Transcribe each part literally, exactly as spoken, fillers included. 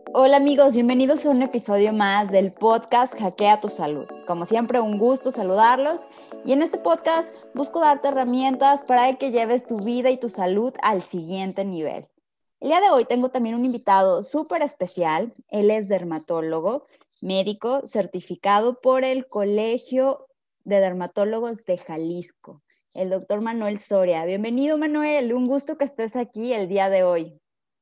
Hola amigos, bienvenidos a un episodio más del podcast Hackea tu Salud. Como siempre, un gusto saludarlos y en este podcast busco darte herramientas para que lleves tu vida y tu salud al siguiente nivel. El día de hoy tengo también un invitado súper especial. Él es dermatólogo, médico certificado por el Colegio de Dermatólogos de Jalisco, el doctor Manuel Soria. Bienvenido, Manuel, un gusto que estés aquí el día de hoy.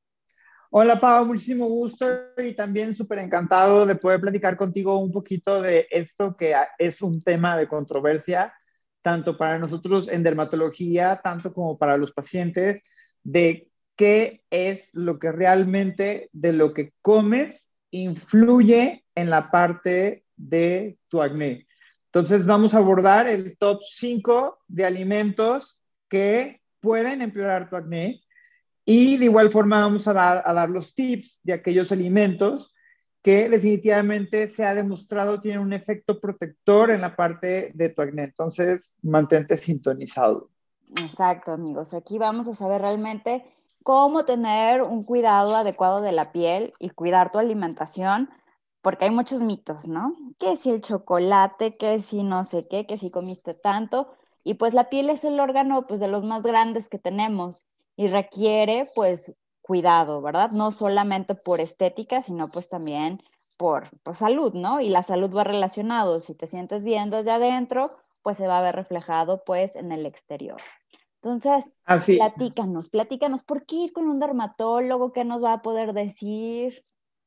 Hola Pau, muchísimo gusto y también súper encantado de poder platicar contigo un poquito de esto que es un tema de controversia, tanto para nosotros en dermatología, tanto como para los pacientes, de qué es lo que realmente de lo que comes influye en la parte de tu acné. Entonces vamos a abordar el top cinco de alimentos que pueden empeorar tu acné y de igual forma vamos a dar, a dar los tips de aquellos alimentos que definitivamente se ha demostrado tienen un efecto protector en la parte de tu acné. Entonces, mantente sintonizado. Exacto, amigos. Aquí vamos a saber realmente cómo tener un cuidado adecuado de la piel y cuidar tu alimentación, porque hay muchos mitos, ¿no? Que si el chocolate, que si no sé qué, que si comiste tanto, y pues la piel es el órgano pues de los más grandes que tenemos y requiere pues cuidado, ¿verdad? No solamente por estética, sino pues también por, por salud, ¿no? Y la salud va relacionado. Si te sientes bien desde adentro, pues se va a ver reflejado pues en el exterior. Entonces, Así, platícanos, platícanos, ¿por qué ir con un dermatólogo? ¿Qué nos va a poder decir?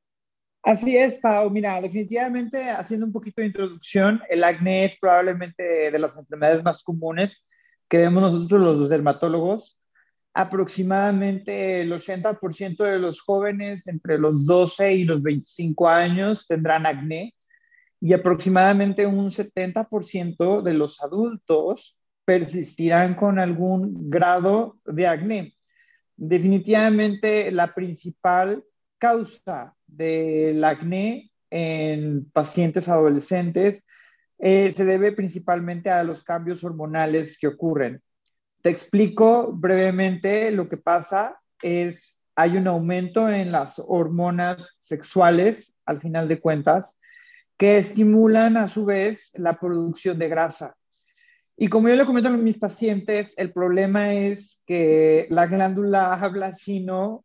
así es, Pau. Mira, definitivamente haciendo un poquito de introducción, el acné es probablemente de las enfermedades más comunes que vemos nosotros los dermatólogos. Aproximadamente el ochenta por ciento de los jóvenes entre los doce y los veinticinco años tendrán acné y aproximadamente un setenta por ciento de los adultos persistirán con algún grado de acné. Definitivamente la principal causa del acné en pacientes adolescentes eh, se debe principalmente a los cambios hormonales que ocurren. Te explico brevemente lo que pasa es hay un aumento en las hormonas sexuales al final de cuentas que estimulan a su vez la producción de grasa. Y como yo le comento a mis pacientes, el problema es que la glándula habla chino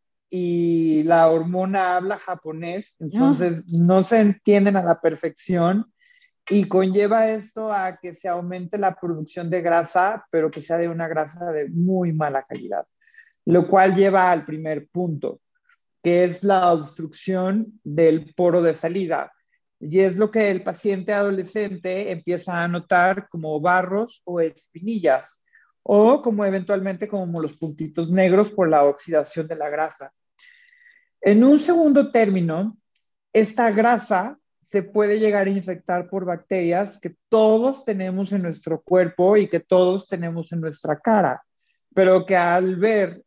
y la hormona habla japonés, No, entonces no se entienden a la perfección y conlleva esto a que se aumente la producción de grasa, pero que sea de una grasa de muy mala calidad, lo cual lleva al primer punto, que es la obstrucción del poro de salida. Y es lo que el paciente adolescente empieza a notar como barros o espinillas, o como eventualmente como los puntitos negros por la oxidación de la grasa. En un segundo término, esta grasa se puede llegar a infectar por bacterias que todos tenemos en nuestro cuerpo y que todos tenemos en nuestra cara, pero que al ver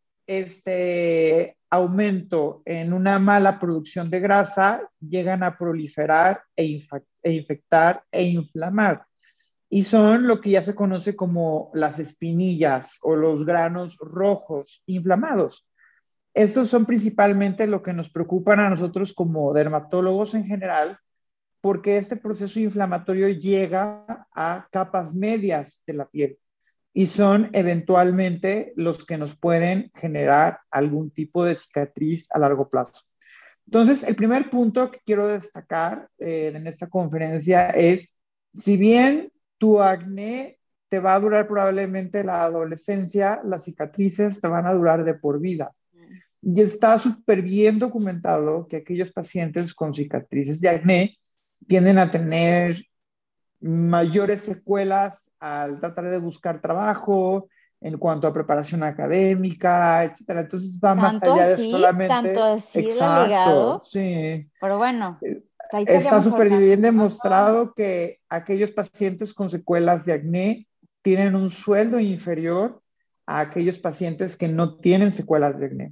este aumento en una mala producción de grasa, llegan a proliferar e, infa- e infectar e inflamar. Y son lo que ya se conoce como las espinillas o los granos rojos inflamados. Estos son principalmente lo que nos preocupan a nosotros como dermatólogos en general, porque este proceso inflamatorio llega a capas medias de la piel y son eventualmente los que nos pueden generar algún tipo de cicatriz a largo plazo. Entonces, el primer punto que quiero destacar eh, en esta conferencia es, si bien tu acné te va a durar probablemente la adolescencia, las cicatrices te van a durar de por vida. Y está súper bien documentado que aquellos pacientes con cicatrices de acné tienden a tener mayores secuelas al tratar de buscar trabajo, en cuanto a preparación académica, etcétera. Entonces va más tanto allá de así, tanto solamente, así de exacto, ligado, sí. pero bueno, ahí Está estaríamos súper hablando. bien demostrado que aquellos pacientes con secuelas de acné tienen un sueldo inferior a aquellos pacientes que no tienen secuelas de acné.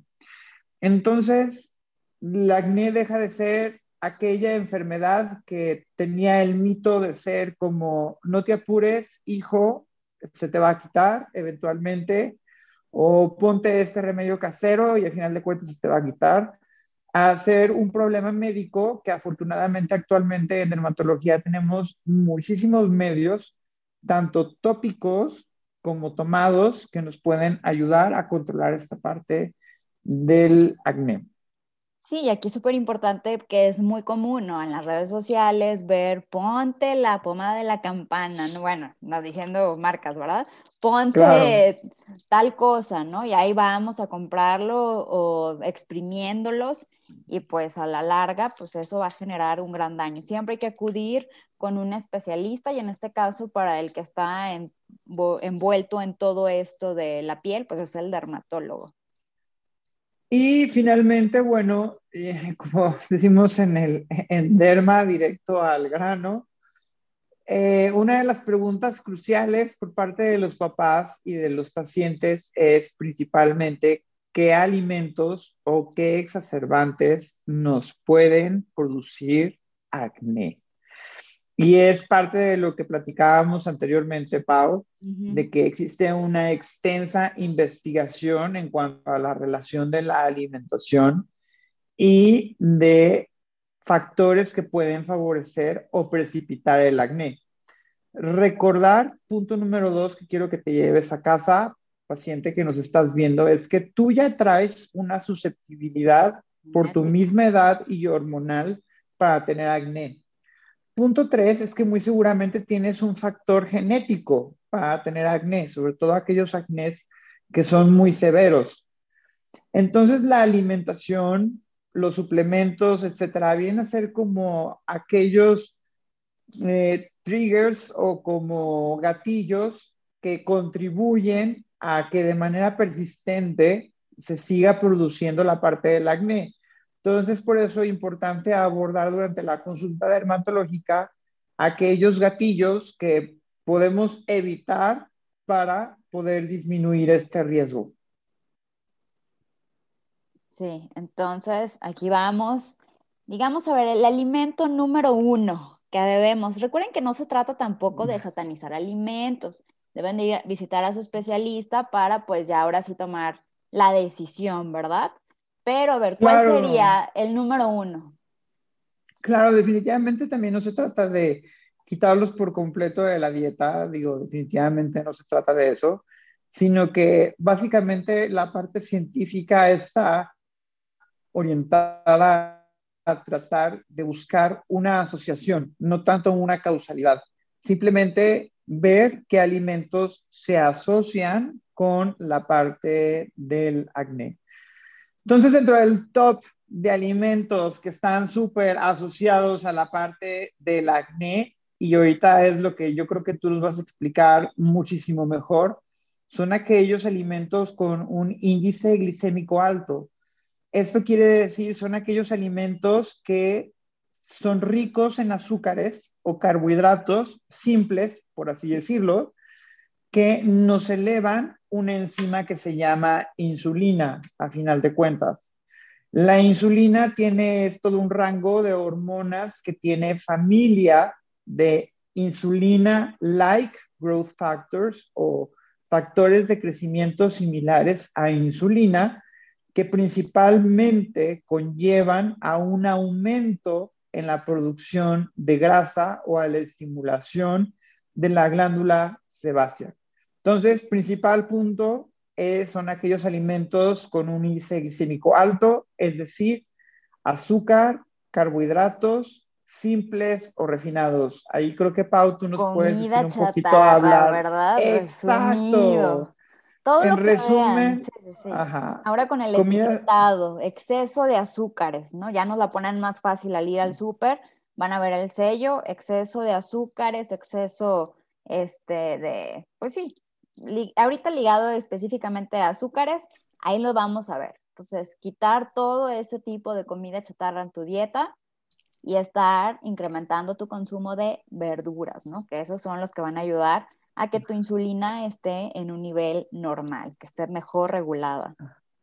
Entonces, la acné deja de ser aquella enfermedad que tenía el mito de ser como, no te apures, hijo, se te va a quitar eventualmente, o ponte este remedio casero y al final de cuentas se te va a quitar, a ser un problema médico que afortunadamente actualmente en dermatología tenemos muchísimos medios, tanto tópicos como tomados, que nos pueden ayudar a controlar esta parte del acné. Sí, y aquí es súper importante que es muy común, ¿no? En las redes sociales ver, ponte la pomada de la campana, ¿no? Bueno, no diciendo marcas, ¿verdad? Claro. Ponte tal cosa, ¿no? Y ahí vamos a comprarlo o exprimiéndolos y pues a la larga, pues eso va a generar un gran daño. Siempre hay que acudir con un especialista y en este caso para el que está en, envuelto en todo esto de la piel, pues es el dermatólogo. Y finalmente, bueno, eh, como decimos en el en derma, directo al grano, eh, una de las preguntas cruciales por parte de los papás y de los pacientes es principalmente qué alimentos o qué exacerbantes nos pueden producir acné. Y es parte de lo que platicábamos anteriormente, Pau, Ujú. de que existe una extensa investigación en cuanto a la relación de la alimentación y de factores que pueden favorecer o precipitar el acné. Recordar, punto número dos que quiero que te lleves a casa, paciente que nos estás viendo, es que tú ya traes una susceptibilidad por tu Genética. misma edad y hormonal para tener acné. Punto tres es que muy seguramente tienes un factor genético para tener acné, sobre todo aquellos acnés que son muy severos. Entonces, la alimentación, los suplementos, etcétera, vienen a ser como aquellos eh, triggers o como gatillos que contribuyen a que de manera persistente se siga produciendo la parte del acné. Entonces, por eso es importante abordar durante la consulta dermatológica aquellos gatillos que podemos evitar para poder disminuir este riesgo. Sí, entonces aquí vamos. Digamos, a ver, el alimento número uno que debemos. Recuerden que no se trata tampoco de satanizar alimentos. Deben de ir a visitar a su especialista para, pues, ya ahora sí tomar la decisión, ¿verdad? Pero, a ver, ¿cuál Claro, sería el número uno? claro, definitivamente también no se trata de quitarlos por completo de la dieta, digo, definitivamente no se trata de eso, sino que básicamente la parte científica está orientada a tratar de buscar una asociación, no tanto una causalidad. Simplemente ver qué alimentos se asocian con la parte del acné. Entonces, dentro del top de alimentos que están súper asociados a la parte del acné, y ahorita es lo que yo creo que tú nos vas a explicar muchísimo mejor, son aquellos alimentos con un índice glicémico alto. Esto quiere decir, son aquellos alimentos que son ricos en azúcares o carbohidratos simples, por así decirlo, que nos elevan una enzima que se llama insulina, a final de cuentas. La insulina tiene todo un rango de hormonas que tiene familia de insulina-like growth factors o factores de crecimiento similares a insulina, que principalmente conllevan a un aumento en la producción de grasa o a la estimulación de la glándula sebácea. Entonces, principal punto eh, son aquellos alimentos con un índice glicémico alto, es decir, azúcar, carbohidratos simples o refinados. Ahí creo que Pau, tú nos puedes decir Comida un poquito a chatarra, hablar. ¿verdad? Resumido. Exacto. Todo En lo que vean, resumen, sí, sí, sí. ajá, Ahora con el comida, etiquetado, exceso de azúcares, ¿no? Ya nos la ponen más fácil al ir al súper, van a ver el sello, exceso de azúcares, exceso, este, de, pues sí, li- ahorita ligado específicamente a azúcares, ahí lo vamos a ver. Entonces, quitar todo ese tipo de comida chatarra en tu dieta y estar incrementando tu consumo de verduras, ¿no? Que esos son los que van a ayudar a que tu insulina esté en un nivel normal, que esté mejor regulada.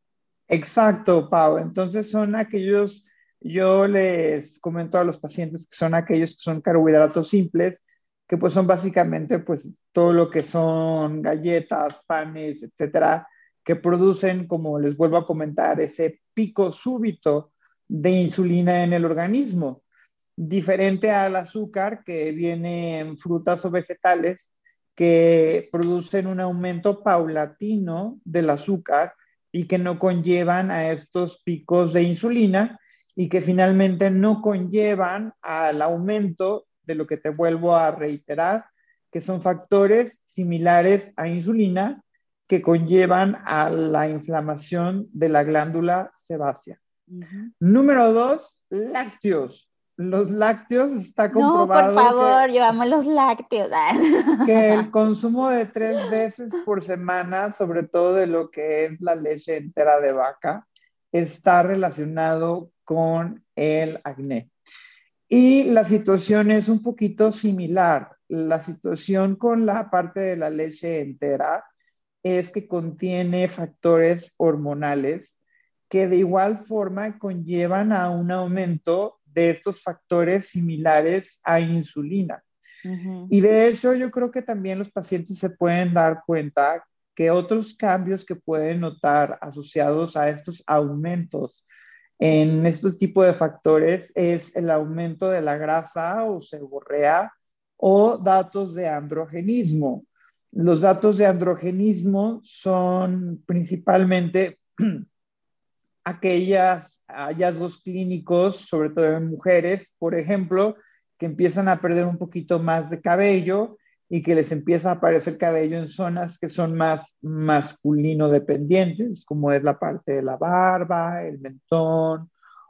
exacto, Pau. Entonces son aquellos, yo les comento a los pacientes que son aquellos que son carbohidratos simples, que pues son básicamente pues todo lo que son galletas, panes, etcétera, que producen, como les vuelvo a comentar, ese pico súbito de insulina en el organismo, diferente al azúcar que viene en frutas o vegetales que producen un aumento paulatino del azúcar y que no conllevan a estos picos de insulina y que finalmente no conllevan al aumento de lo que te vuelvo a reiterar, que son factores similares a insulina que conllevan a la inflamación de la glándula sebácea. Ujú. Número dos, lácteos. Los lácteos está No, por comprobado que, favor, yo amo los lácteos. que el consumo de tres veces por semana, sobre todo de lo que es la leche entera de vaca, está relacionado con el acné. Y la situación es un poquito similar. La situación con la parte de la leche entera es que contiene factores hormonales que de igual forma conllevan a un aumento de estos factores similares a insulina. Ujú. Y de hecho yo creo que también los pacientes se pueden dar cuenta que otros cambios que pueden notar asociados a estos aumentos en estos tipos de factores es el aumento de la grasa o seborrea o datos de androgenismo. Los datos de androgenismo son principalmente aquellos hallazgos clínicos, sobre todo en mujeres, por ejemplo, que empiezan a perder un poquito más de cabello y que les empieza a aparecer cabello en zonas que son más masculino dependientes, como es la parte de la barba, el mentón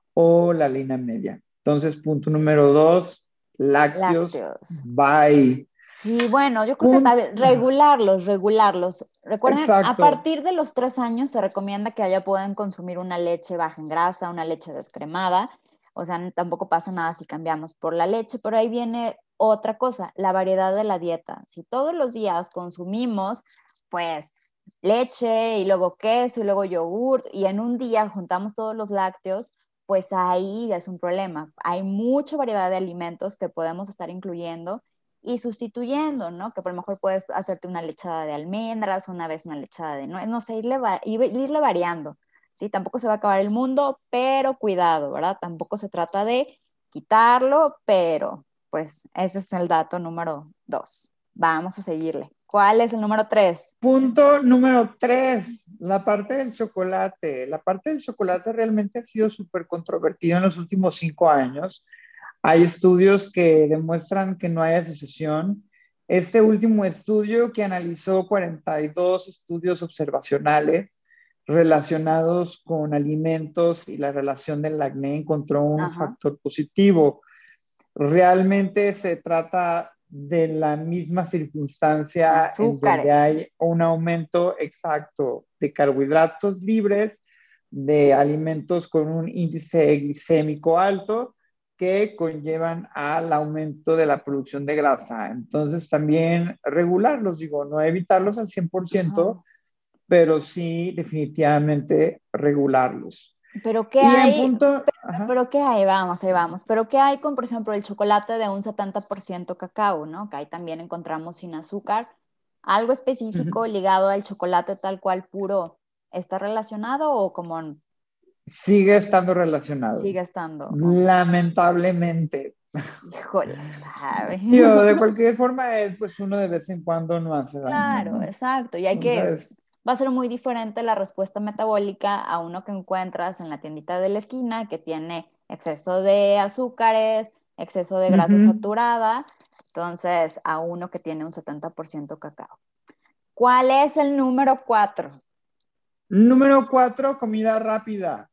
o la línea media. Entonces, punto número dos, lácteos, Lácteos. bye. Sí, bueno, yo creo que tal Punto, vez regularlos, regularlos. Recuerden, a exacto. partir de los tres años se recomienda que ya puedan consumir una leche baja en grasa, una leche descremada. O sea, tampoco pasa nada si cambiamos por la leche, pero ahí viene otra cosa, la variedad de la dieta. Si todos los días consumimos, pues, leche y luego queso y luego yogurt y en un día juntamos todos los lácteos, pues ahí es un problema. Hay mucha variedad de alimentos que podemos estar incluyendo y sustituyendo, ¿no? Que por lo mejor puedes hacerte una lechada de almendras, una vez una lechada de nuez, no sé, irle, va irle variando, ¿sí? Tampoco se va a acabar el mundo, pero cuidado, ¿verdad? Tampoco se trata de quitarlo, pero pues ese es el dato número dos. Vamos a seguirle. ¿Cuál es el número tres? Punto número tres, la parte del chocolate. La parte del chocolate realmente ha sido súper controvertido en los últimos cinco años. Hay estudios que demuestran que no hay asociación. Este último estudio que analizó cuarenta y dos estudios observacionales relacionados con alimentos y la relación del acné encontró un Ajá. factor positivo. Realmente se trata de la misma circunstancia en donde Azúcares. hay un aumento exacto de carbohidratos libres, de alimentos con un índice glicémico alto que conllevan al aumento de la producción de grasa. Entonces también regularlos, digo, no evitarlos al cien por ciento, Ajá. pero sí definitivamente regularlos. Pero ¿qué Y en hay? punto, Pero, ajá, pero ¿qué hay? Vamos, ahí vamos. Pero ¿qué hay con, por ejemplo, el chocolate de un setenta por ciento cacao, ¿no? Que ahí también encontramos sin azúcar. ¿Algo específico uh-huh. ligado al chocolate tal cual puro está relacionado o como Sigue estando relacionado. sigue estando? Ok. Lamentablemente. Híjole, sabe. Yo, de cualquier forma, es pues uno de vez en cuando no hace daño, Claro, ¿no? exacto. Y hay que, Entonces, va a ser muy diferente la respuesta metabólica a uno que encuentras en la tiendita de la esquina que tiene exceso de azúcares, exceso de grasa uh-huh. saturada, entonces a uno que tiene un setenta por ciento cacao. ¿Cuál es el número cuatro? Número cuatro, comida rápida.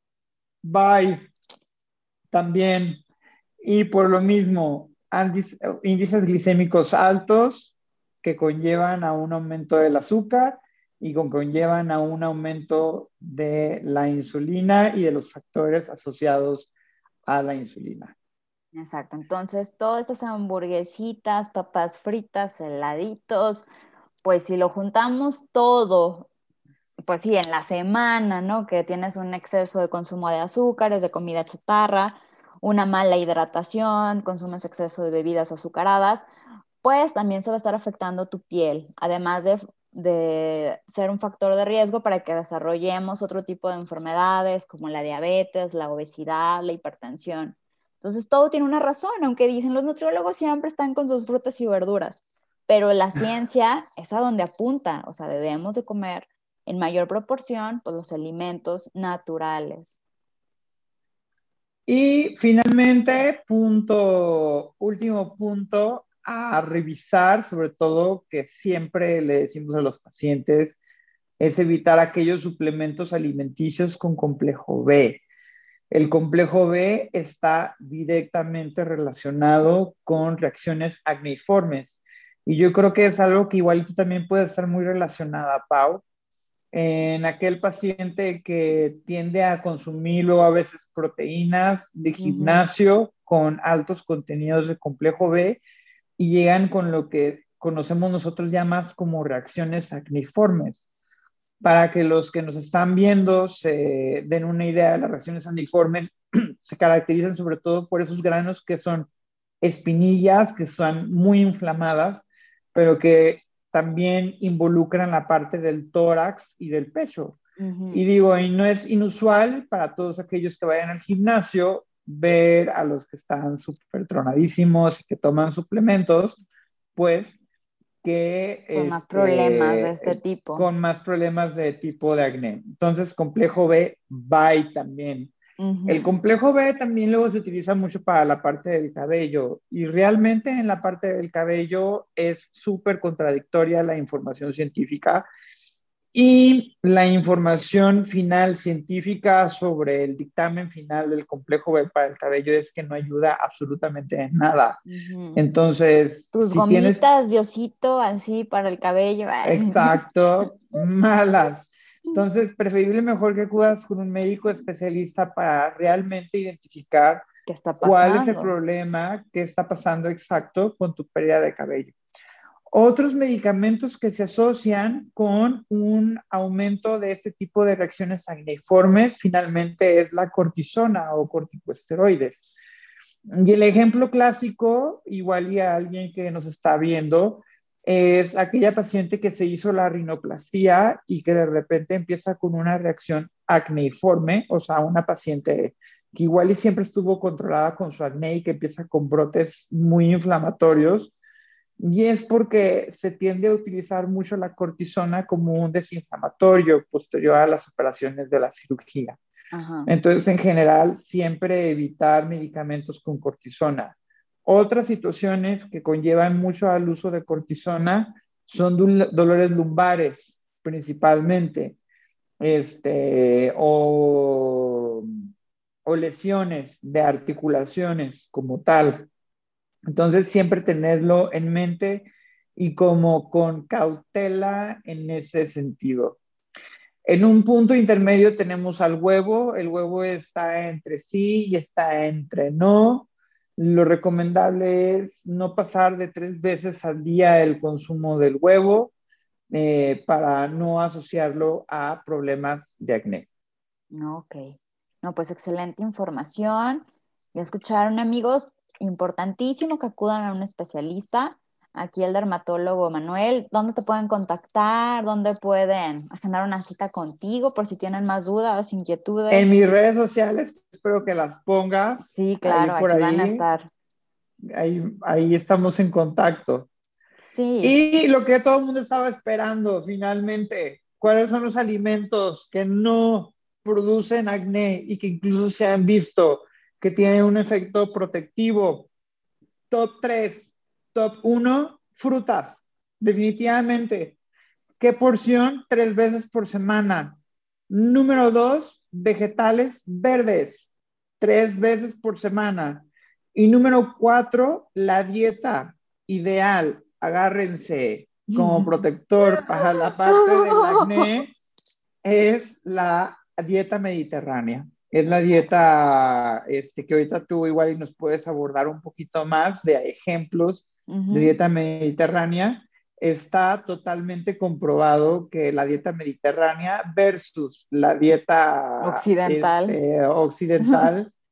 Bye, también. Y por lo mismo, índices glicémicos altos que conllevan a un aumento del azúcar y con conllevan a un aumento de la insulina y de los factores asociados a la insulina. Exacto, entonces todas estas hamburguesitas, papas fritas, heladitos, pues si lo juntamos todo, pues sí, en la semana, ¿no? Que tienes un exceso de consumo de azúcares, de comida chatarra, una mala hidratación, consumes exceso de bebidas azucaradas, pues también se va a estar afectando tu piel, además de de ser un factor de riesgo para que desarrollemos otro tipo de enfermedades como la diabetes, la obesidad, la hipertensión. Entonces todo tiene una razón, aunque dicen los nutriólogos siempre están con sus frutas y verduras, pero la ciencia es a donde apunta, o sea, debemos de comer en mayor proporción pues, los alimentos naturales. Y finalmente, punto, último punto a revisar, sobre todo que siempre le decimos a los pacientes, es evitar aquellos suplementos alimenticios con complejo B. El complejo B está directamente relacionado con reacciones acneiformes. Y yo creo que es algo que igual tú también puede estar muy relacionada, Pau, en aquel paciente que tiende a consumir luego a veces proteínas de Ujú. gimnasio con altos contenidos de complejo B y llegan con lo que conocemos nosotros ya más como reacciones acneiformes. Para que los que nos están viendo se den una idea, las reacciones acneiformes se caracterizan sobre todo por esos granos que son espinillas, que son muy inflamadas, pero que también involucran la parte del tórax y del pecho. Uh-huh. Y digo, y no es inusual para todos aquellos que vayan al gimnasio ver a los que están súper tronadísimos y que toman suplementos, pues que Con más problemas de este este, tipo. con más problemas de tipo de acné. Entonces, complejo B, bye también. El Uh-huh. complejo B también luego se utiliza mucho para la parte del cabello y realmente en la parte del cabello es súper contradictoria la información científica y la información final científica sobre el dictamen final del complejo B para el cabello es que no ayuda absolutamente en nada. Uh-huh. Entonces, Tus si tienes gomitas de osito así para el cabello. exacto, malas. Entonces, preferible mejor que acudas con un médico especialista para realmente identificar ¿Qué está cuál es el pasando? problema, qué está pasando exacto con tu pérdida de cabello. Otros medicamentos que se asocian con un aumento de este tipo de reacciones acneiformes finalmente es la cortisona o corticosteroides. Y el ejemplo clásico, igual y a alguien que nos está viendo, es aquella paciente que se hizo la rinoplastia y que de repente empieza con una reacción acneiforme, o sea, una paciente que igual y siempre estuvo controlada con su acné y que empieza con brotes muy inflamatorios. Y es porque se tiende a utilizar mucho la cortisona como un desinflamatorio posterior a las operaciones de la cirugía. Ajá. Entonces, en general, siempre evitar medicamentos con cortisona. Otras situaciones que conllevan mucho al uso de cortisona son dolores lumbares, principalmente, este, o, o lesiones de articulaciones como tal. Entonces, siempre tenerlo en mente y como con cautela en ese sentido. En un punto intermedio tenemos al huevo. El huevo está entre sí y está entre no. Lo recomendable es no pasar de tres veces al día el consumo del huevo eh, para no asociarlo a problemas de acné. No, ok. No, pues excelente información. Ya escucharon, amigos, importantísimo que acudan a un especialista. Aquí el dermatólogo Manuel, ¿dónde te pueden contactar? ¿Dónde pueden agendar una cita contigo por si tienen más dudas, En inquietudes? mis redes sociales, espero que las pongas Sí, ahí claro, por aquí van a ahí. estar. Ahí, ahí estamos en contacto. Sí, Y lo que todo el mundo estaba esperando, finalmente, ¿cuáles son los alimentos que no producen acné y que incluso se han visto que tienen un efecto protectivo? Top tres, top uno, frutas, definitivamente. ¿Qué porción? Tres veces por semana. Número dos, vegetales verdes, tres veces por semana. Y número cuatro, la dieta ideal. Agárrense como protector para la parte del acné es la dieta mediterránea. Es la exacto. dieta este, que ahorita tú igual y nos puedes abordar un poquito más de ejemplos de Ujú. dieta mediterránea. Está totalmente comprobado que la dieta mediterránea versus la dieta Occidental. este, occidental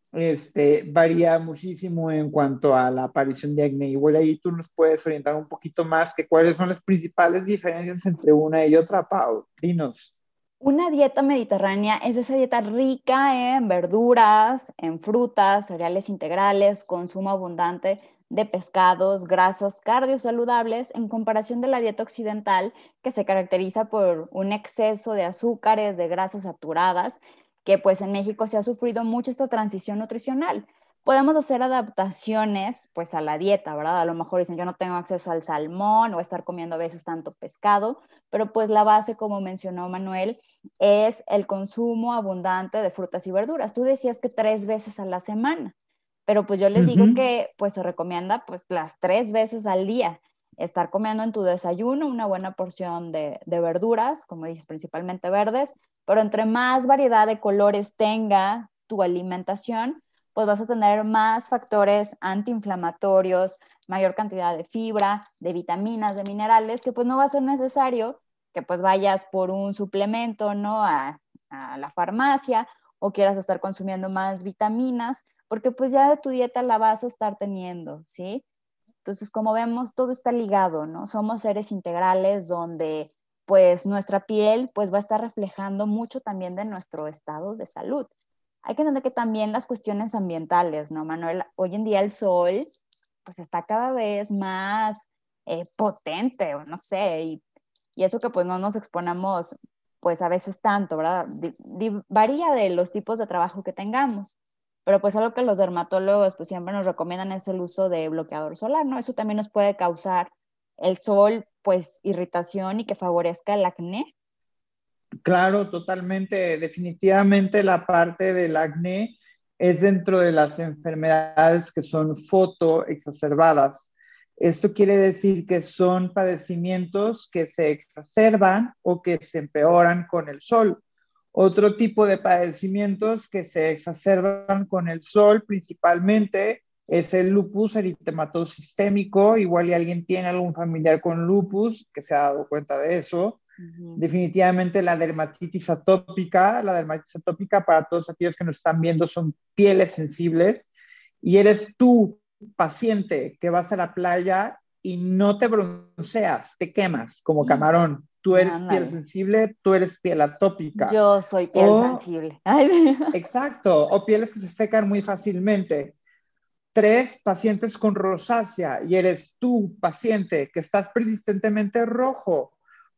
este, varía muchísimo en cuanto a la aparición de acné. Igual ahí tú nos puedes orientar un poquito más que cuáles son las principales diferencias entre una y otra, Pau. Dinos. Una dieta mediterránea es esa dieta rica en verduras, en frutas, cereales integrales, consumo abundante de pescados, grasas cardiosaludables, en comparación de la dieta occidental, que se caracteriza por un exceso de azúcares, de grasas saturadas, que pues en México se ha sufrido mucho esta transición nutricional. Podemos hacer adaptaciones pues a la dieta, ¿verdad? A lo mejor dicen yo no tengo acceso al salmón o estar comiendo a veces tanto pescado, pero pues la base, como mencionó Manuel, es el consumo abundante de frutas y verduras. Tú decías que tres veces a la semana, pero pues yo les digo Ujú. que pues se recomienda pues las tres veces al día. Estar comiendo en tu desayuno una buena porción de, de verduras, como dices, principalmente verdes, pero entre más variedad de colores tenga tu alimentación, pues vas a tener más factores antiinflamatorios, mayor cantidad de fibra, de vitaminas, de minerales, que pues no va a ser necesario que pues vayas por un suplemento, ¿no? A, a la farmacia o quieras estar consumiendo más vitaminas, porque pues ya de tu dieta la vas a estar teniendo, ¿sí? Entonces, como vemos, todo está ligado, ¿no? Somos seres integrales donde pues nuestra piel pues va a estar reflejando mucho también de nuestro estado de salud. Hay que entender que también las cuestiones ambientales, ¿no, Manuel? Hoy en día el sol pues está cada vez más eh, potente, o no sé, y, y eso que pues no nos exponemos pues a veces tanto, ¿verdad? Di, di, varía de los tipos de trabajo que tengamos, pero pues algo que los dermatólogos pues siempre nos recomiendan es el uso de bloqueador solar, ¿no? Eso también nos puede causar el sol pues irritación y que favorezca el acné. Claro, totalmente. Definitivamente la parte del acné es dentro de las enfermedades que son fotoexacerbadas. Esto quiere decir que son padecimientos que se exacerban o que se empeoran con el sol. Otro tipo de padecimientos que se exacerban con el sol principalmente es el lupus eritematoso sistémico. Igual y alguien tiene algún familiar con lupus que se ha dado cuenta de eso. Uh -huh. Definitivamente la dermatitis atópica, la dermatitis atópica para todos aquellos que nos están viendo son pieles sensibles y eres tú, paciente, que vas a la playa y no te bronceas, te quemas como camarón. Tú eres piel Ándale. sensible, tú eres piel atópica. Yo soy piel O, sensible. exacto, o pieles que se secan muy fácilmente. Tres, pacientes con rosácea y eres tú, paciente, que estás persistentemente rojo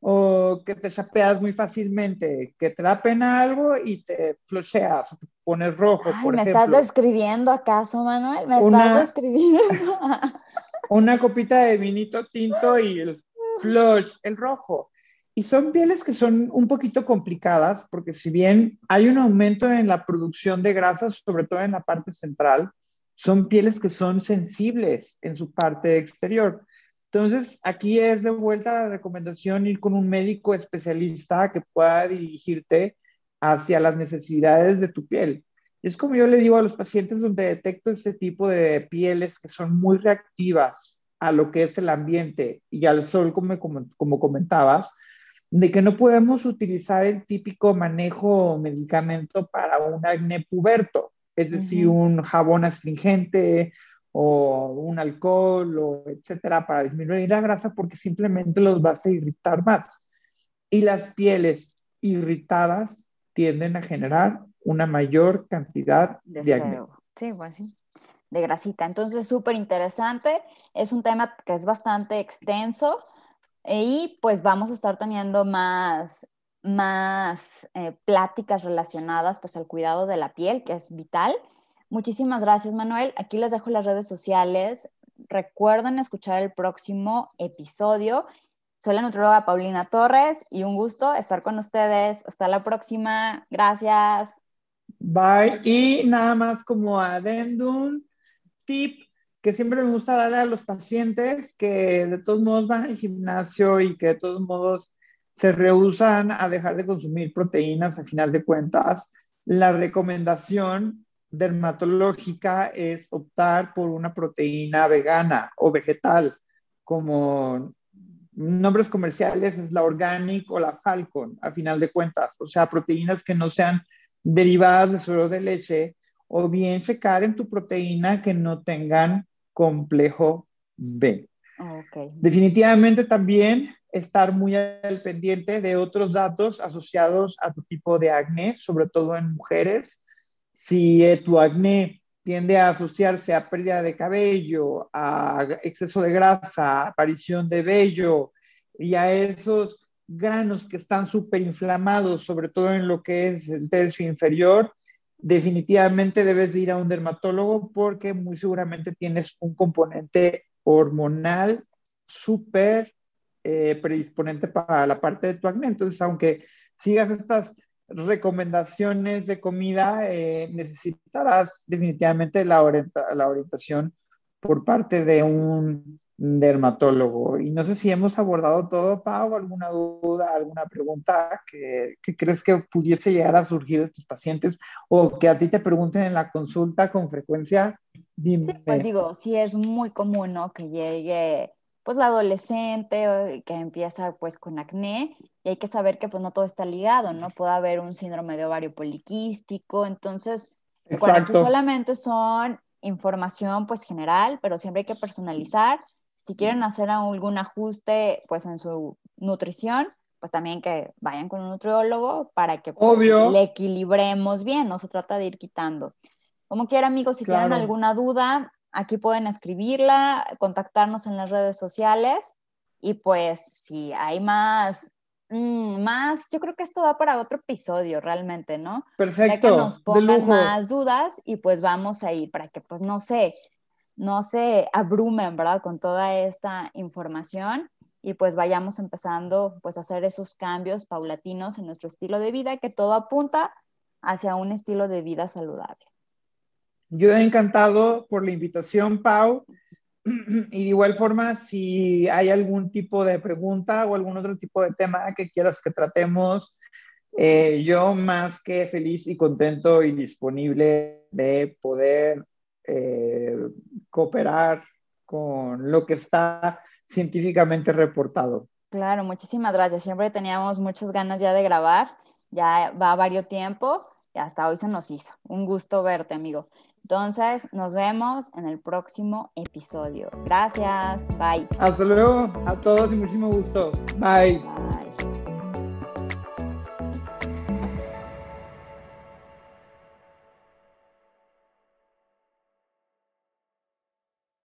o que te chapeas muy fácilmente, que te da pena algo y te flocheas o te pones rojo, Ay, por ¿me estás ejemplo. describiendo acaso, Manuel? ¿Me estás Una, describiendo? una copita de vinito tinto y el flush, el rojo. Y son pieles que son un poquito complicadas porque si bien hay un aumento en la producción de grasas, sobre todo en la parte central, son pieles que son sensibles en su parte exterior. Entonces, aquí es de vuelta la recomendación ir con un médico especialista que pueda dirigirte hacia las necesidades de tu piel. Es como yo le digo a los pacientes donde detecto este tipo de pieles que son muy reactivas a lo que es el ambiente y al sol, como, como, como comentabas, de que no podemos utilizar el típico manejo o medicamento para un acné puberto, es Uh decir, -huh. un jabón astringente o un alcohol, o etcétera, para disminuir la grasa porque simplemente los vas a irritar más. Y las pieles irritadas tienden a generar una mayor cantidad de acné. Deseo. Sí, pues sí. De grasita. Entonces, súper interesante. Es un tema que es bastante extenso y pues vamos a estar teniendo más, más eh, pláticas relacionadas pues al cuidado de la piel, que es vital. Muchísimas gracias, Manuel. Aquí les dejo las redes sociales. Recuerden escuchar el próximo episodio. Soy la nutrióloga Paulina Torres y un gusto estar con ustedes. Hasta la próxima. Gracias. Bye. Y nada más como adendum, tip que siempre me gusta darle a los pacientes que de todos modos van al gimnasio y que de todos modos se rehúsan a dejar de consumir proteínas a final de cuentas. La recomendación dermatológica es optar por una proteína vegana o vegetal, como nombres comerciales es la Organic o la Falcon, a final de cuentas. O sea, proteínas que no sean derivadas de suero de leche o bien checar en tu proteína que no tengan complejo B. Ok. Definitivamente también estar muy al pendiente de otros datos asociados a tu tipo de acné, sobre todo en mujeres. Si eh, tu acné tiende a asociarse a pérdida de cabello, a exceso de grasa, aparición de vello y a esos granos que están súper inflamados, sobre todo en lo que es el tercio inferior, definitivamente debes de ir a un dermatólogo porque muy seguramente tienes un componente hormonal súper eh, predisponente para la parte de tu acné. Entonces, aunque sigas estas recomendaciones de comida, eh, necesitarás definitivamente la, orienta la orientación por parte de un dermatólogo. Y no sé si hemos abordado todo, Pau, alguna duda, alguna pregunta que, que crees que pudiese llegar a surgir de tus pacientes o que a ti te pregunten en la consulta con frecuencia. Sí, pues Dime. digo, sí es muy común, ¿no? Que llegue pues la adolescente o que empieza pues con acné y hay que saber que pues no todo está ligado, ¿no? Puede haber un síndrome de ovario poliquístico, entonces, recuerden, aquí Exacto. solamente son información pues general, pero siempre hay que personalizar. Si quieren hacer algún ajuste pues en su nutrición, pues también que vayan con un nutriólogo para que pues le Obvio, equilibremos bien, no se trata de ir quitando. Como quiera, amigos, si tienen claro. alguna duda, aquí pueden escribirla, contactarnos en las redes sociales y pues si hay más, mmm, más, yo creo que esto va para otro episodio realmente, ¿no? Para que nos Perfecto, de pongan lujo. más dudas y pues vamos a ir para que pues no se, no se abrumen, ¿verdad? Con toda esta información y pues vayamos empezando pues a hacer esos cambios paulatinos en nuestro estilo de vida, que todo apunta hacia un estilo de vida saludable. Yo he encantado por la invitación, Pau. Y de igual forma, si hay algún tipo de pregunta o algún otro tipo de tema que quieras que tratemos, eh, yo más que feliz y contento y disponible de poder eh, cooperar con lo que está científicamente reportado. Claro, muchísimas gracias. Siempre teníamos muchas ganas ya de grabar. Ya va varios tiempo y hasta hoy se nos hizo. Un gusto verte, amigo. Entonces, nos vemos en el próximo episodio. Gracias. Bye. Hasta luego a todos y muchísimo gusto. Bye. Bye.